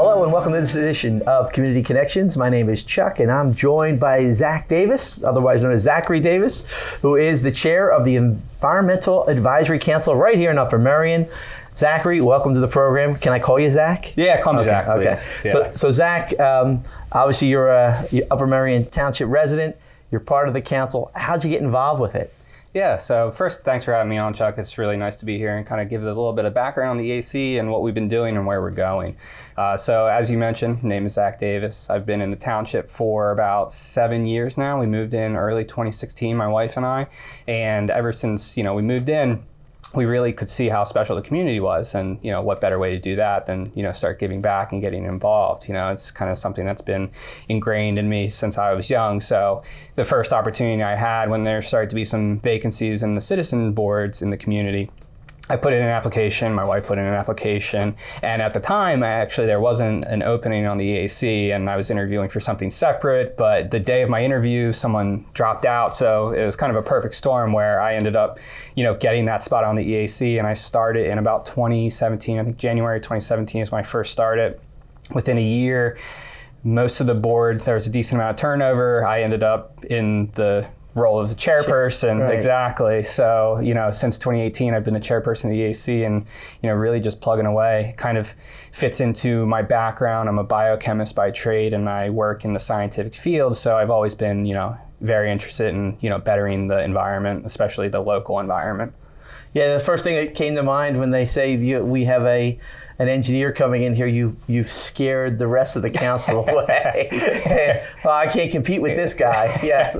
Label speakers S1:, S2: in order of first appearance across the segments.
S1: Hello and welcome to this edition of Community Connections. My name is Chuck and I'm joined by Zach Davis, otherwise known as Zachary Davis, who is the chair of the Environmental Advisory Council right here in Upper Merion. Zachary, welcome to the program. Can I call you Zach?
S2: Yeah, call me Zach,
S1: Okay.
S2: please. Yeah.
S1: So Zach, obviously you're a Upper Merion Township resident. You're part of the council. How'd you get involved with it?
S2: Yeah, so first, thanks for having me on, Chuck. It's really nice to be here and kind of give it a little bit of background on the AC and what we've been doing and where we're going. So as you mentioned, name is Zach Davis. I've been in the township for about 7 years now. We moved in early 2016, my wife and I, and ever since we moved in, we really could see how special the community was, and what better way to do that than start giving back and getting involved. It's kind of something that's been ingrained in me since I was young. So the first opportunity I had when there started to be some vacancies in the citizen boards in the community, I put in an application, my wife put in an application, and at the time, there wasn't an opening on the EAC, and I was interviewing for something separate, but the day of my interview, someone dropped out, so it was kind of a perfect storm where I ended up, getting that spot on the EAC, and I started in about 2017. I think January 2017 is when I first started. Within a year, most of the board, there was a decent amount of turnover. I ended up in the role of the chairperson. Right. Exactly. So, since 2018, I've been the chairperson of the EAC and, really just plugging away. Kind of fits into my background. I'm a biochemist by trade and I work in the scientific field. So I've always been, very interested in, bettering the environment, especially the local environment.
S1: Yeah, the first thing that came to mind when they say we have an engineer coming in here, you've scared the rest of the council away. Well, I can't compete with this guy. Yes.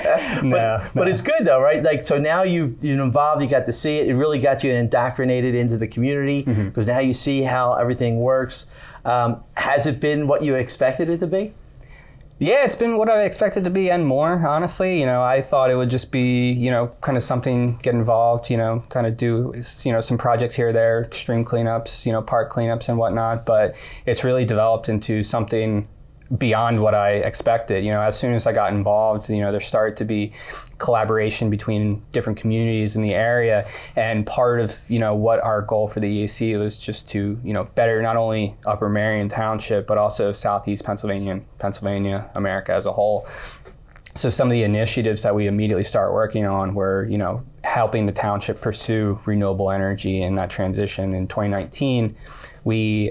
S1: But it's good though, right? So now you're involved, you got to see it. It really got you indoctrinated into the community because now you see how everything works. Has it been what you expected it to be?
S2: Yeah, it's been what I expected to be and more, honestly. I thought it would just be, kind of something, get involved, kind of do, some projects here or there, extreme cleanups, park cleanups and whatnot. But it's really developed into something beyond what I expected. As soon as I got involved, there started to be collaboration between different communities in the area. And part of, what our goal for the EAC was just to, better not only Upper Merion Township, but also Southeast Pennsylvania, America as a whole. So some of the initiatives that we immediately start working on were, helping the township pursue renewable energy and that transition. In 2019, we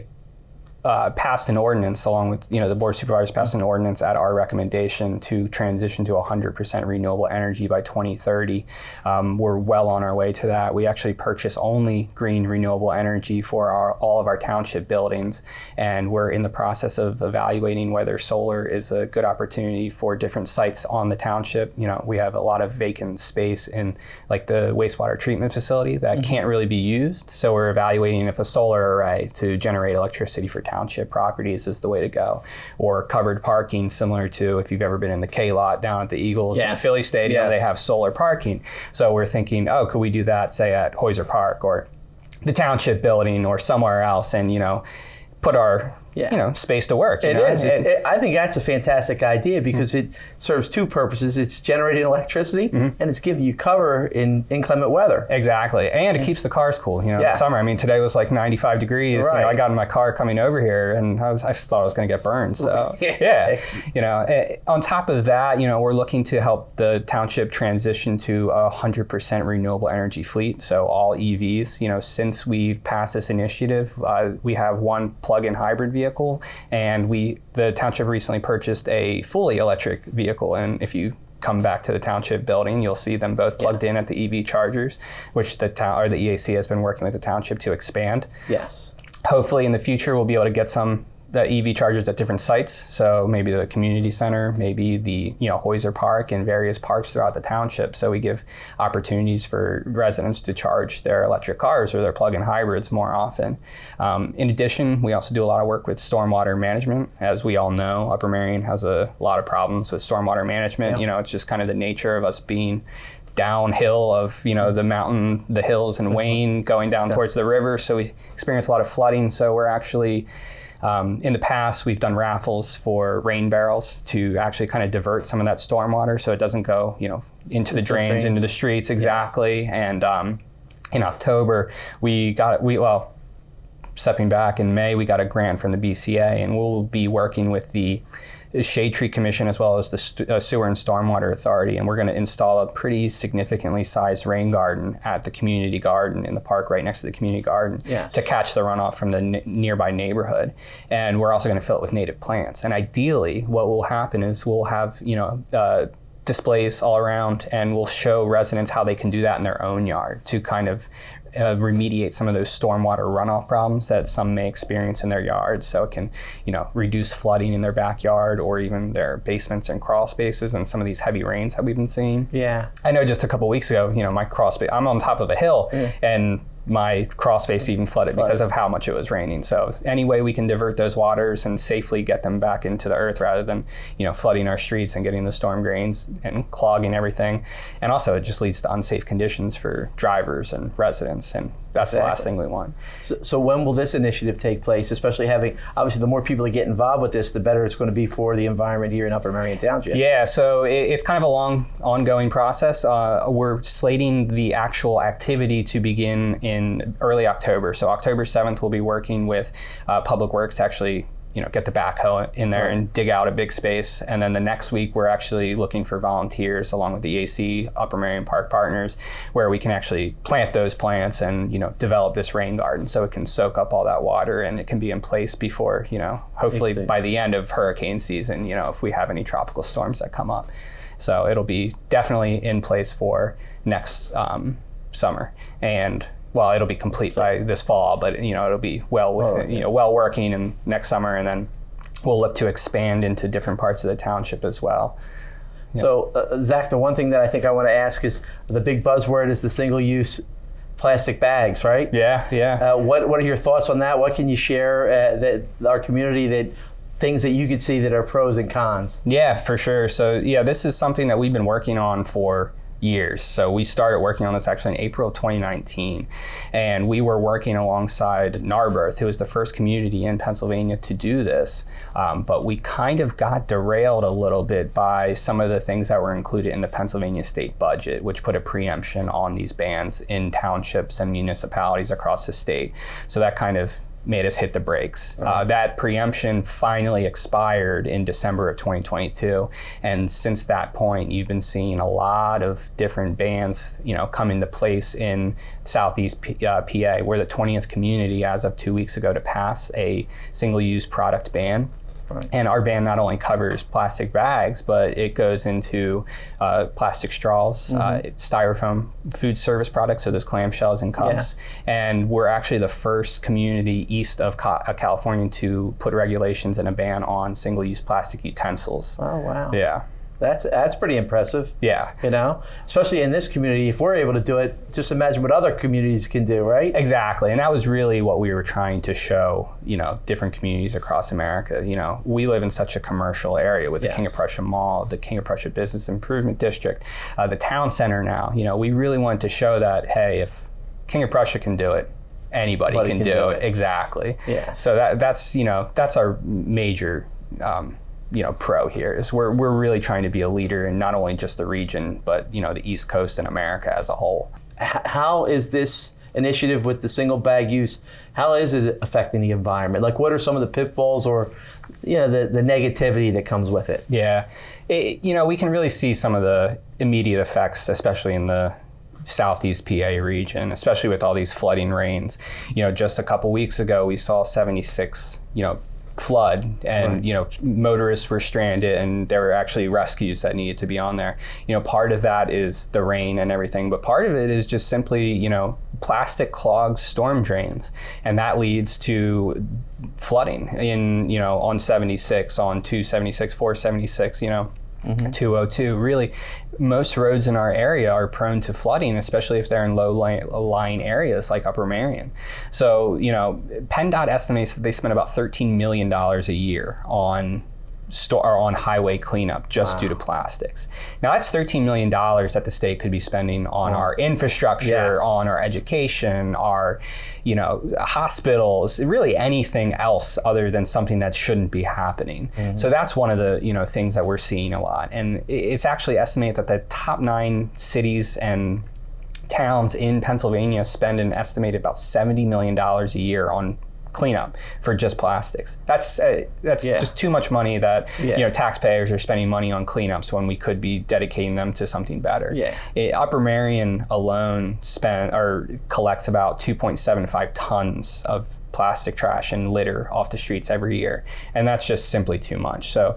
S2: passed an ordinance along with, the Board of Supervisors passed an ordinance at our recommendation to transition to 100% renewable energy by 2030. We're well on our way to that. We actually purchase only green renewable energy for all of our township buildings, and we're in the process of evaluating whether solar is a good opportunity for different sites on the township. We have a lot of vacant space in like the wastewater treatment facility that can't really be used. So we're evaluating if a solar array to generate electricity for township properties is the way to go, or covered parking, similar to if you've ever been in the K-Lot down at the Eagles and the Philly Stadium. They have solar parking. So we're thinking, could we do that, say at Hoyser Park or the township building or somewhere else, and put our space to work.
S1: It is. I think that's a fantastic idea because it serves two purposes. It's generating electricity and it's giving you cover in inclement weather.
S2: Exactly. And it keeps the cars cool. In the summer. I mean, today was like 95 degrees. Right. I got in my car coming over here and I thought I was going to get burned. So on top of that, we're looking to help the township transition to 100% renewable energy fleet. So all EVs, since we've passed this initiative, we have one plug-in hybrid vehicle, and the township recently purchased a fully electric vehicle. And if you come back to the township building, you'll see them both plugged in at the EV chargers, which the EAC has been working with the township to expand.
S1: Yes.
S2: Hopefully in the future we'll be able to get the EV chargers at different sites. So maybe the community center, maybe the Hoyser Park and various parks throughout the township. So we give opportunities for residents to charge their electric cars or their plug-in hybrids more often. In addition, we also do a lot of work with stormwater management. As we all know, Upper Merion has a lot of problems with stormwater management. It's just kind of the nature of us being downhill of the mountain, the hills in Wayne, going down towards the river. So we experience a lot of flooding. So we're actually in the past, we've done raffles for rain barrels to actually kind of divert some of that stormwater so it doesn't go, into the drains, into the streets. Exactly. Yes. And in October, stepping back, in May we got a grant from the BCA, and we'll be working with the Shade Tree Commission as well as the Sewer and Stormwater Authority, and we're going to install a pretty significantly sized rain garden at the community garden in the park right next to the community garden to catch the runoff from the nearby neighborhood. And we're also going to fill it with native plants. And ideally, what will happen is we'll have displays all around, and we'll show residents how they can do that in their own yard to kind of remediate some of those stormwater runoff problems that some may experience in their yards. So it can, reduce flooding in their backyard or even their basements and crawl spaces and some of these heavy rains that we've been seeing.
S1: Yeah.
S2: I know just a couple weeks ago, my crawl space, I'm on top of a hill and my crawl space even flooded because of how much it was raining. So any way we can divert those waters and safely get them back into the earth rather than, flooding our streets and getting the storm drains and clogging everything. And also it just leads to unsafe conditions for drivers and residents. And that's the last thing we want.
S1: So when will this initiative take place, especially having, obviously the more people that get involved with this, the better it's going to be for the environment here in Upper Merion Township?
S2: Yeah, so it's kind of a long ongoing process. We're slating the actual activity to begin in early October. So October 7th, we'll be working with Public Works to actually get the backhoe in there and dig out a big space. And then the next week, we're actually looking for volunteers along with the AC Upper Merion Park Partners, where we can actually plant those plants and, develop this rain garden so it can soak up all that water and it can be in place before, hopefully by the end of hurricane season, if we have any tropical storms that come up. So it'll be definitely in place for next summer. And it'll be complete by this fall, but it'll be well working in next summer, and then we'll look to expand into different parts of the township as well.
S1: So, Zach, the one thing that I think I want to ask is the big buzzword is the single-use plastic bags, right?
S2: Yeah.
S1: What are your thoughts on that? What can you share that our community things that you could see that are pros and cons?
S2: Yeah, for sure. So this is something that we've been working on for years. So we started working on this actually in April of 2019, and we were working alongside Narberth, who was the first community in Pennsylvania to do this. But we kind of got derailed a little bit by some of the things that were included in the Pennsylvania state budget, which put a preemption on these bans in townships and municipalities across the state. So that kind of made us hit the brakes. That preemption finally expired in December of 2022. And since that point, you've been seeing a lot of different bans, come into place in Southeast PA. We're the 20th community as of 2 weeks ago to pass a single-use product ban. And our ban not only covers plastic bags, but it goes into plastic straws, styrofoam food service products, so those clamshells and cups. And we're actually the first community east of California to put regulations and a ban on single-use plastic utensils.
S1: Oh, wow.
S2: Yeah.
S1: That's pretty impressive.
S2: Yeah.
S1: Especially in this community, if we're able to do it, just imagine what other communities can do, right?
S2: Exactly. And that was really what we were trying to show, different communities across America. We live in such a commercial area with the King of Prussia Mall, the King of Prussia Business Improvement District, the town center now. We really wanted to show that, hey, if King of Prussia can do it, anybody can do it. Exactly.
S1: Yeah.
S2: So that's our major pro here is we're really trying to be a leader in not only just the region, but the East Coast and America as a whole.
S1: How is this initiative with the single bag use, how is it affecting the environment? Like, what are some of the pitfalls or the negativity that comes with it?
S2: Yeah, we can really see some of the immediate effects, especially in the Southeast PA region, especially with all these flooding rains. Just a couple weeks ago, we saw 76, flood, and motorists were stranded, and there were actually rescues that needed to be on there. Part of that is the rain and everything, but part of it is just simply plastic clogs storm drains, and that leads to flooding in on 76, on 276, 476, 202. Really, most roads in our area are prone to flooding, especially if they're in low-lying areas like Upper Merion. So, PennDOT estimates that they spend about $13 million a year on highway cleanup just due to plastics. Now that's $13 million that the state could be spending on our infrastructure, on our education, our hospitals, really anything else other than something that shouldn't be happening. So that's one of the things that we're seeing a lot. And it's actually estimated that the top 9 cities and towns in Pennsylvania spend an estimated about $70 million a year on cleanup for just plastics. That's just too much money that taxpayers are spending money on cleanups when we could be dedicating them to something better. Upper Merion alone collects about 2.75 tons of plastic trash and litter off the streets every year, and that's just simply too much. So,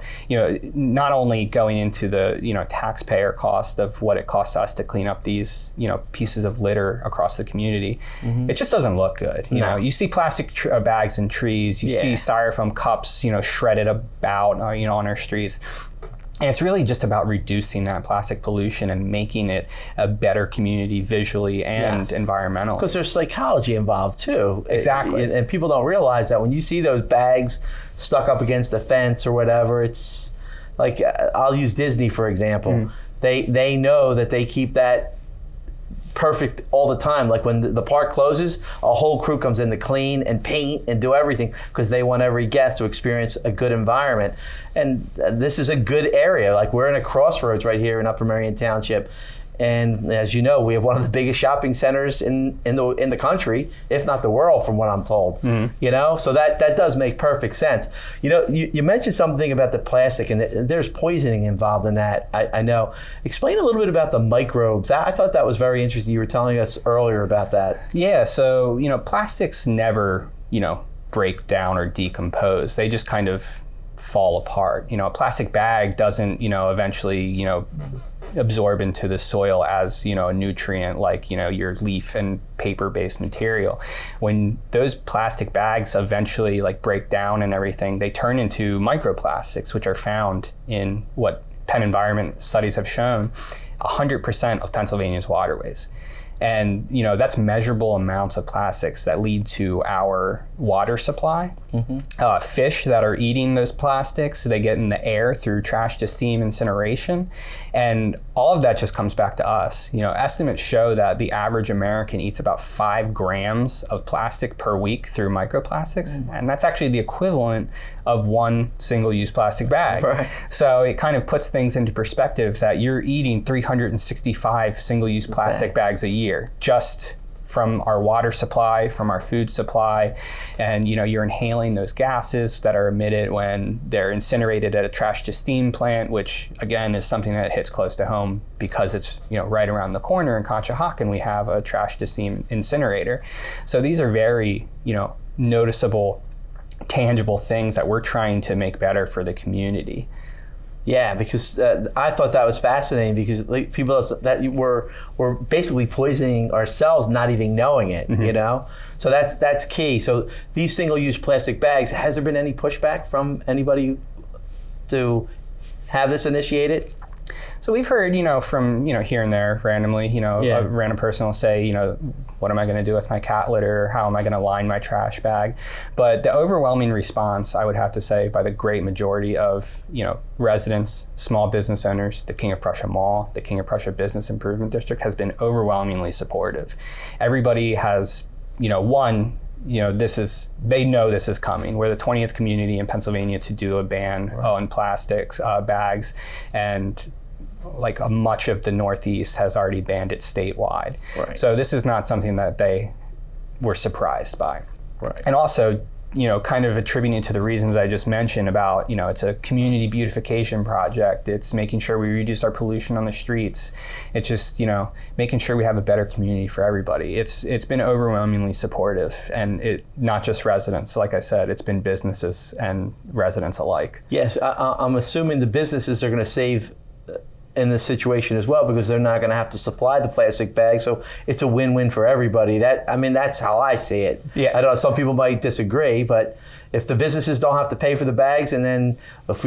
S2: not only going into the taxpayer cost of what it costs us to clean up these pieces of litter across the community, it just doesn't look good. You see plastic bags in trees, you see styrofoam cups shredded about on our streets. And it's really just about reducing that plastic pollution and making it a better community visually and environmentally.
S1: Because there's psychology involved too.
S2: Exactly.
S1: And people don't realize that when you see those bags stuck up against the fence or whatever, it's like, I'll use Disney for example. They know that they keep that perfect all the time. Like when the park closes, a whole crew comes in to clean and paint and do everything because they want every guest to experience a good environment. And this is a good area. Like we're in a crossroads right here in Upper Merion Township. And as you know, we have one of the biggest shopping centers in the country, if not the world, from what I'm told. So that does make perfect sense. You mentioned something about the plastic, and there's poisoning involved in that. I know. Explain a little bit about the microbes. I thought that was very interesting. You were telling us earlier about that.
S2: Yeah. So plastics never break down or decompose. They just kind of fall apart. A plastic bag doesn't eventually absorb into the soil as a nutrient like your leaf and paper-based material. When those plastic bags eventually break down and everything, they turn into microplastics, which are found in what Penn Environment studies have shown 100% of Pennsylvania's waterways. And that's measurable amounts of plastics that lead to our water supply. Fish that are eating those plastics, they get in the air through trash to steam incineration. And all of that just comes back to us. Estimates show that the average American eats about 5 grams of plastic per week through microplastics. And that's actually the equivalent of one single-use plastic bag.
S1: Right.
S2: So it kind of puts things into perspective that you're eating 365 single-use plastic bags a year just from our water supply, from our food supply, and you're inhaling those gases that are emitted when they're incinerated at a trash to steam plant, which again is something that hits close to home because it's right around the corner in Conshohocken we have a trash to steam incinerator. So these are very noticeable, tangible things that we're trying to make better for the community.
S1: Yeah, because I thought that was fascinating because people that we're basically poisoning ourselves, not even knowing it. So that's key. So these single-use plastic bags, has there been any pushback from anybody to have this initiated?
S2: So we've heard, from, here and there randomly, a random person will say, what am I going to do with my cat litter? How am I going to line my trash bag? But the overwhelming response, I would have to say, by the great majority of, residents, small business owners, the King of Prussia Mall, the King of Prussia Business Improvement District has been overwhelmingly supportive. Everybody has, they know this is coming. We're the 20th community in Pennsylvania to do a ban on plastics bags, and much of the Northeast has already banned it statewide. Right. So this is not something that they were surprised by.
S1: Right.
S2: And also, kind of attributing to the reasons I just mentioned about, it's a community beautification project. It's making sure we reduce our pollution on the streets. It's just, making sure we have a better community for everybody. It's been overwhelmingly supportive, and it not just residents. Like I said, it's been businesses and residents alike.
S1: Yes, I'm assuming the businesses are going to save in this situation as well because they're not going to have to supply the plastic bag, so it's a win-win for everybody. That's how I see it.
S2: Yeah.
S1: I don't know, some people might disagree, but if the businesses don't have to pay for the bags, and then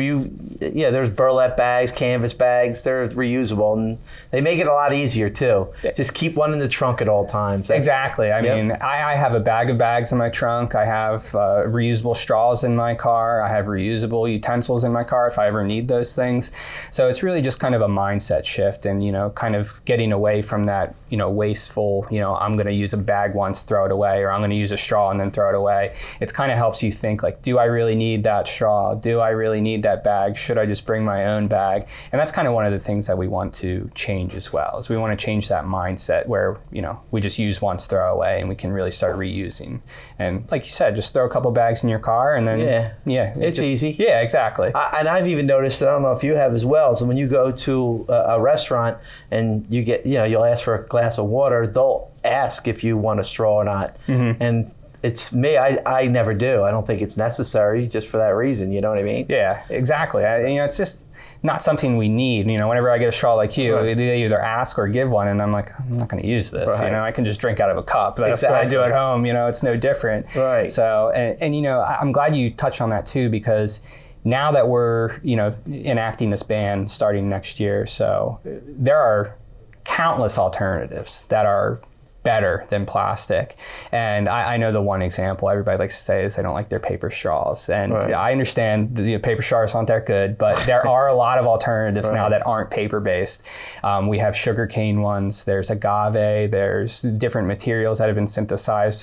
S1: there's burlap bags, canvas bags, they're reusable, and they make it a lot easier too. Just keep one in the trunk at all times.
S2: Exactly. I mean, I have a bag of bags in my trunk. I have reusable straws in my car. I have reusable utensils in my car if I ever need those things. So it's really just kind of a mindset shift and, kind of getting away from that, wasteful, I'm going to use a bag once, throw it away, or I'm going to use a straw and then throw it away. It kind of helps you think like, do I really need that straw? Do I really need that bag? Should I just bring my own bag? And that's kind of one of the things that we want to change as well, is we want to change that mindset where, we just use once, throw away, and we can really start reusing. And like you said, just throw a couple bags in your car and then,
S1: it's easy.
S2: Yeah, exactly.
S1: And I've even noticed, I don't know if you have as well, so when you go to a restaurant and you get, you'll ask for a glass of water, they'll ask if you want a straw or not. Mm-hmm. And it's me, I never do. I don't think it's necessary just for that reason, you know what I mean?
S2: Yeah, exactly. It's just not something we need. Whenever I get a straw like you, right, they either ask or give one, and I'm like, I'm not going to use this. Right. I can just drink out of a cup. That's what I do at home. It's no different.
S1: Right.
S2: So, and I'm glad you touched on that too, because now that we're, enacting this ban starting next year, so there are countless alternatives that are better than plastic. And I know the one example everybody likes to say is they don't like their paper straws. And right, I understand the paper straws aren't that good, but there are a lot of alternatives right, now that aren't paper-based. We have sugarcane ones, there's agave, there's different materials that have been synthesized,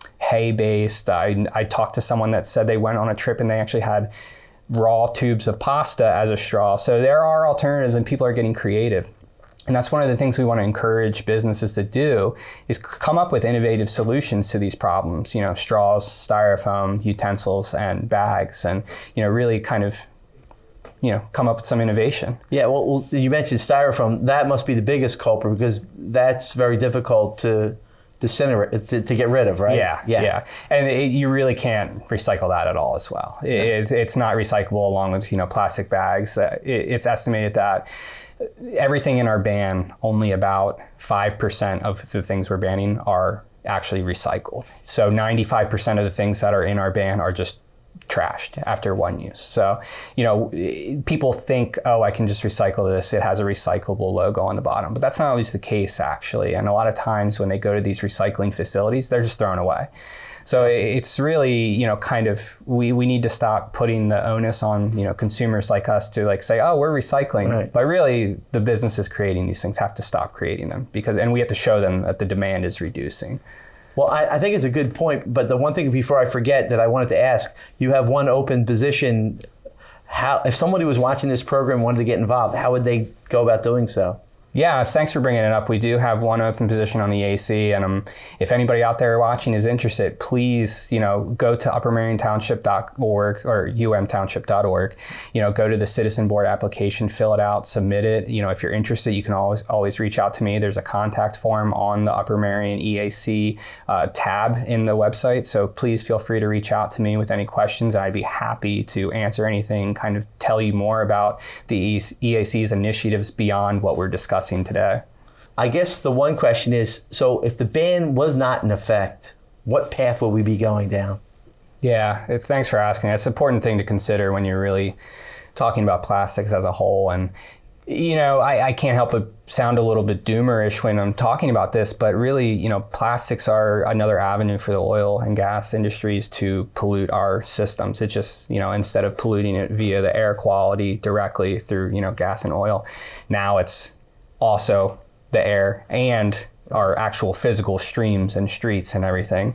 S2: hay-based. I talked to someone that said they went on a trip and they actually had raw tubes of pasta as a straw. So there are alternatives and people are getting creative. And that's one of the things we want to encourage businesses to do, is come up with innovative solutions to these problems, straws, styrofoam, utensils, and bags, and, really kind of, come up with some innovation.
S1: Yeah, well, you mentioned styrofoam. That must be the biggest culprit, because that's very difficult to disintegrate, to get rid of, right?
S2: Yeah. And you really can't recycle that at all as well. It's not recyclable along with, plastic bags. It's estimated that everything in our ban, only about 5% of the things we're banning are actually recycled. So 95% of the things that are in our ban are just trashed after one use. So, people think, oh, I can just recycle this. It has a recyclable logo on the bottom, but that's not always the case, actually. And a lot of times when they go to these recycling facilities, they're just thrown away. So it's really, kind of, we need to stop putting the onus on, consumers like us to say, oh, we're recycling. Right. But really, the businesses creating these things have to stop creating them, and we have to show them that the demand is reducing.
S1: Well, I think it's a good point, but the one thing before I forget that I wanted to ask, you have one open position. How, if somebody was watching this program and wanted to get involved, how would they go about doing so?
S2: Yeah, thanks for bringing it up. We do have one open position on the AC, and if anybody out there watching is interested, please, go to uppermariontownship.org or umtownship.org. Go to the citizen board application, fill it out, submit it. If you're interested, you can always reach out to me. There's a contact form on the Upper Merion EAC tab in the website, so please feel free to reach out to me with any questions. I'd be happy to answer anything, kind of tell you more about the EAC's initiatives beyond what we're discussing today.
S1: I guess the one question is, so if the ban was not in effect, what path will we be going down?
S2: Yeah, thanks for asking. That's an important thing to consider when you're really talking about plastics as a whole. And, I can't help but sound a little bit doomerish when I'm talking about this, but really, plastics are another avenue for the oil and gas industries to pollute our systems. It just, instead of polluting it via the air quality directly through, gas and oil, now it's also the air and our actual physical streams and streets and everything.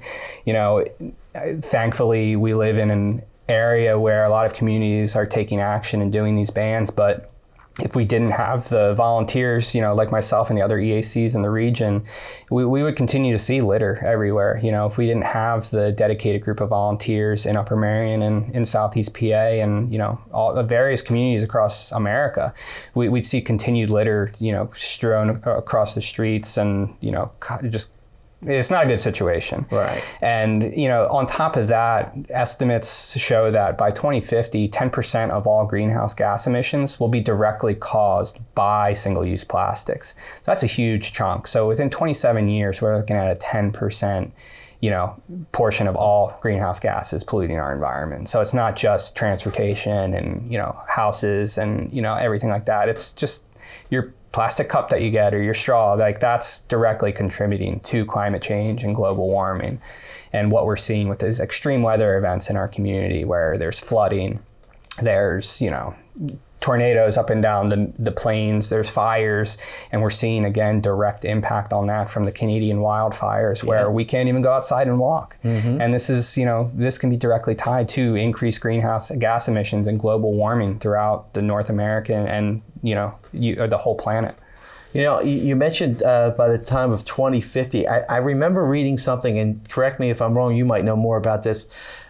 S2: Thankfully, we live in an area where a lot of communities are taking action and doing these bans, but if we didn't have the volunteers, like myself and the other EACs in the region, we would continue to see litter everywhere. If we didn't have the dedicated group of volunteers in Upper Merion and in Southeast PA and, all the various communities across America, we'd see continued litter, strewn across the streets and, just it's not a good situation.
S1: Right.
S2: And, on top of that, estimates show that by 2050, 10% of all greenhouse gas emissions will be directly caused by single-use plastics. So that's a huge chunk. So within 27 years, we're looking at a 10%, portion of all greenhouse gases polluting our environment. So it's not just transportation and, houses and, everything like that. It's just your plastic cup that you get or your straw, that's directly contributing to climate change and global warming. And what we're seeing with these extreme weather events in our community where there's flooding, there's, tornadoes up and down the plains, there's fires, and we're seeing, again, direct impact on that from the Canadian wildfires where we can't even go outside and walk. And this is, this can be directly tied to increased greenhouse gas emissions and global warming throughout the North American and, or the whole planet.
S1: You mentioned by the time of 2050, I remember reading something, and correct me if I'm wrong, you might know more about this.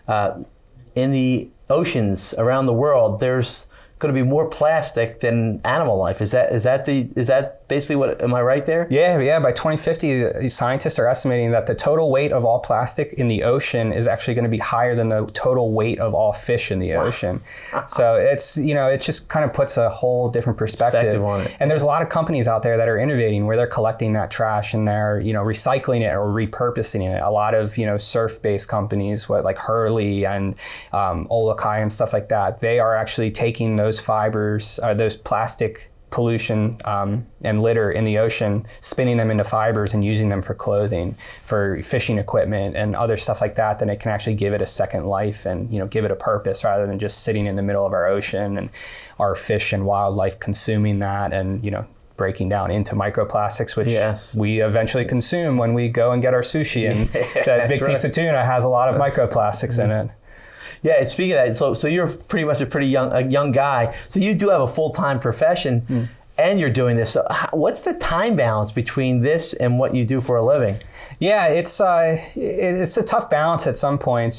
S1: In the oceans around the world, there's going to be more plastic than animal life. Is that basically what? Am I right there?
S2: Yeah. By 2050, scientists are estimating that the total weight of all plastic in the ocean is actually going to be higher than the total weight of all fish in the ocean. So it's it just kind of puts a whole different perspective
S1: on it.
S2: And there's a lot of companies out there that are innovating where they're collecting that trash and they're recycling it or repurposing it. A lot of surf-based companies, like Hurley and Olokai and stuff like that, they are actually taking those fibers, those plastic pollution and litter in the ocean, spinning them into fibers and using them for clothing, for fishing equipment and other stuff like that, then it can actually give it a second life and give it a purpose rather than just sitting in the middle of our ocean and our fish and wildlife consuming that and breaking down into microplastics, which we eventually consume when we go and get our sushi. And that big piece of tuna has a lot of microplastics in it.
S1: Yeah, and speaking of that, so you're pretty much a young guy. So you do have a full-time profession, and you're doing this. So what's the time balance between this and what you do for a living?
S2: Yeah, it's a tough balance at some points.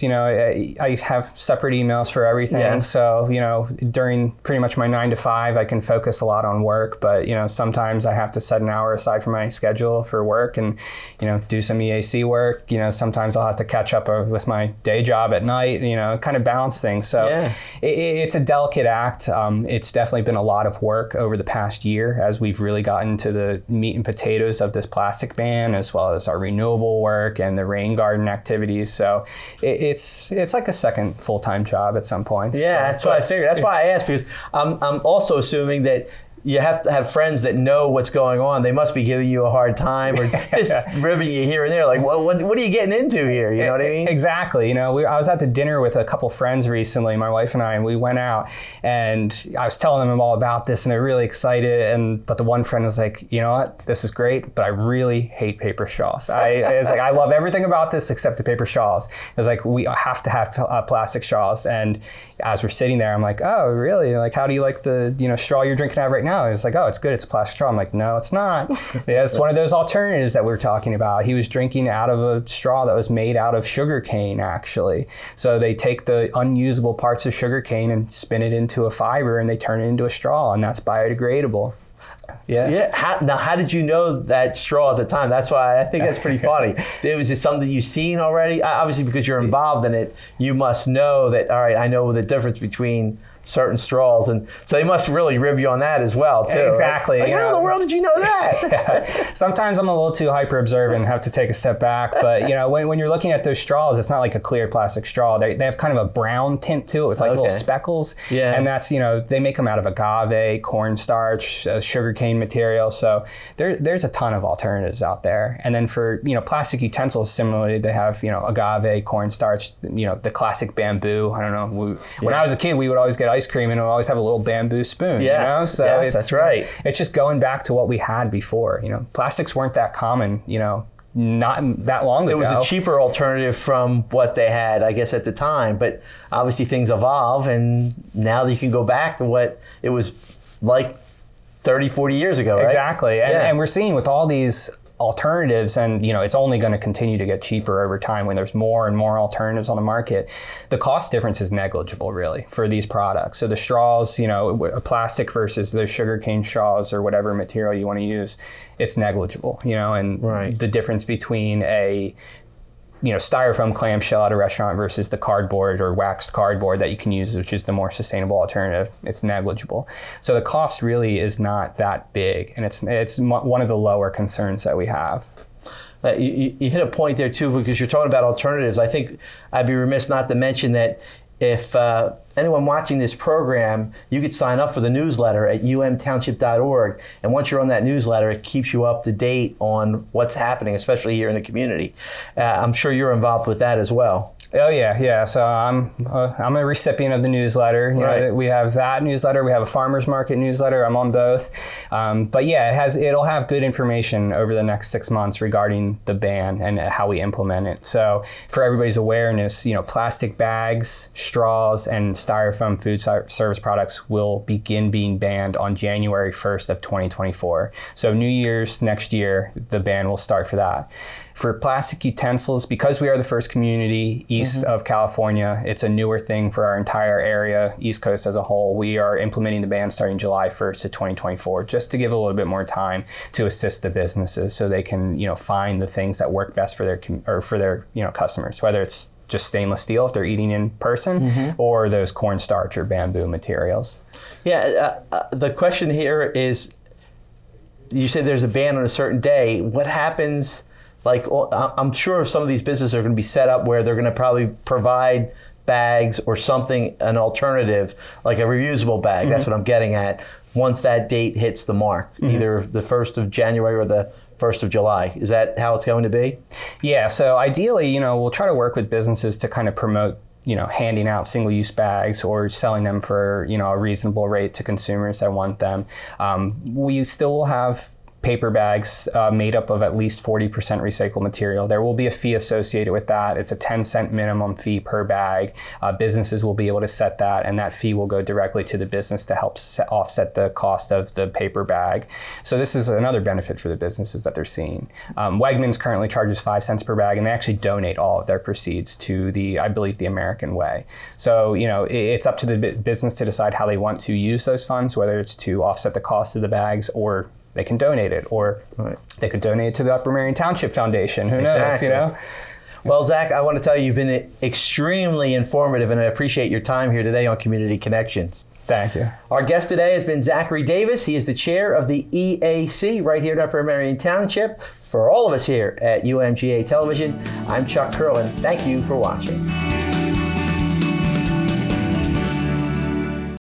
S2: I have separate emails for everything. Yeah. So, during pretty much my 9 to 5, I can focus a lot on work. But, sometimes I have to set an hour aside from my schedule for work and, do some EAC work. Sometimes I'll have to catch up with my day job at night, kind of balance things. So it's a delicate act. It's definitely been a lot of work over the past year as we've really gotten to the meat and potatoes of this plastic ban, as well as our renewable work and the rain garden activities. So it's like a second full-time job at some points.
S1: Yeah, that's what I figured. That's why I asked, because I'm also assuming that you have to have friends that know what's going on. They must be giving you a hard time or just ribbing you here and there. Like, well, what are you getting into here? You know what I mean?
S2: Exactly. I was at the dinner with a couple friends recently, my wife and I, and we went out and I was telling them all about this and they're really excited. But the one friend was like, you know what? This is great, but I really hate paper straws. I was like, I love everything about this except the paper straws. It was like, we have to have plastic straws. And as we're sitting there, I'm like, oh, really? Like, how do you like the straw you're drinking out of right now? It was like, oh, it's good. It's a plastic straw. I'm like, no, it's not. It's one of those alternatives that we were talking about. He was drinking out of a straw that was made out of sugar cane, actually. So they take the unusable parts of sugar cane and spin it into a fiber and they turn it into a straw, and that's biodegradable. Yeah.
S1: How did you know that straw at the time? That's why I think that's pretty funny. Was it something you've seen already? Obviously, because you're involved in it, you must know that, all right, I know the difference between certain straws, and so they must really rib you on that as well too.
S2: Exactly.
S1: Right? Like, how in the world did you know that?
S2: Sometimes I'm a little too hyper observant and have to take a step back, but when you're looking at those straws, it's not like a clear plastic straw. They have kind of a brown tint to it with like little speckles. Yeah. And that's they make them out of agave, cornstarch, sugarcane material. So there's a ton of alternatives out there. And then for plastic utensils, similarly, they have agave, cornstarch, the classic bamboo. I don't know. When I was a kid, we would always get ice cream and we'll always have a little bamboo spoon. So
S1: that's right.
S2: It's just going back to what we had before. Plastics weren't that common, not that long ago.
S1: It was a cheaper alternative from what they had, I guess, at the time. But obviously things evolve, and now you can go back to what it was like 30, 40 years ago, right?
S2: Exactly. And we're seeing with all these alternatives, and it's only going to continue to get cheaper over time when there's more and more alternatives on the market. The cost difference is negligible, really, for these products. So the straws, a plastic versus the sugarcane straws or whatever material you want to use, it's negligible. And the difference between a styrofoam clamshell at a restaurant versus the cardboard or waxed cardboard that you can use, which is the more sustainable alternative, it's negligible. So the cost really is not that big, and it's one of the lower concerns that we have.
S1: You hit a point there too, because you're talking about alternatives. I think I'd be remiss not to mention that if anyone watching this program, you could sign up for the newsletter at umtownship.org. And once you're on that newsletter, it keeps you up to date on what's happening, especially here in the community. I'm sure you're involved with that as well.
S2: Oh yeah. So I'm a recipient of the newsletter. You
S1: Right.
S2: know, we have that newsletter. We have a farmers market newsletter. I'm on both. But yeah, it'll have good information over the next 6 months regarding the ban and how we implement it. So for everybody's awareness, you know, plastic bags, straws, and styrofoam food service products will begin being banned on January 1st of 2024. So New Year's next year, the ban will start for that. For plastic utensils, because we are the first community east of California, it's a newer thing for our entire area, East Coast as a whole. We are implementing the ban starting July 1st of 2024, just to give a little bit more time to assist the businesses so they can, you know, find the things that work best for their you know, customers, whether it's just stainless steel if they're eating in person, or those cornstarch or bamboo materials.
S1: Yeah, the question here is, you say there's a ban on a certain day. What happens? Like, I'm sure some of these businesses are going to be set up where they're going to probably provide bags or something, an alternative, like a reusable bag. That's what I'm getting at. Once that date hits the mark, either the 1st of January or the 1st of July. Is that how it's going to be?
S2: Yeah, so ideally, you know, we'll try to work with businesses to kind of promote, you know, handing out single-use bags or selling them for, you know, a reasonable rate to consumers that want them. We still will have paper bags made up of at least 40% recycled material. There will be a fee associated with that. It's a 10-cent minimum fee per bag. Businesses will be able to set that, and that fee will go directly to the business to help offset the cost of the paper bag. So this is another benefit for the businesses that they're seeing. Wegmans currently charges 5 cents per bag, and they actually donate all of their proceeds to I believe, the American Way. So, you know, it's up to the business to decide how they want to use those funds, whether it's to offset the cost of the bags, or they can donate it, or they could donate it to the Upper Merion Township Foundation. Who knows, you know?
S1: Well, Zach, I want to tell you, you've been extremely informative, and I appreciate your time here today on Community Connections.
S2: Thank you.
S1: Our guest today has been Zachary Davis. He is the chair of the EAC right here at Upper Merion Township. For all of us here at UMGA Television, I'm Chuck Curlin. Thank you for watching.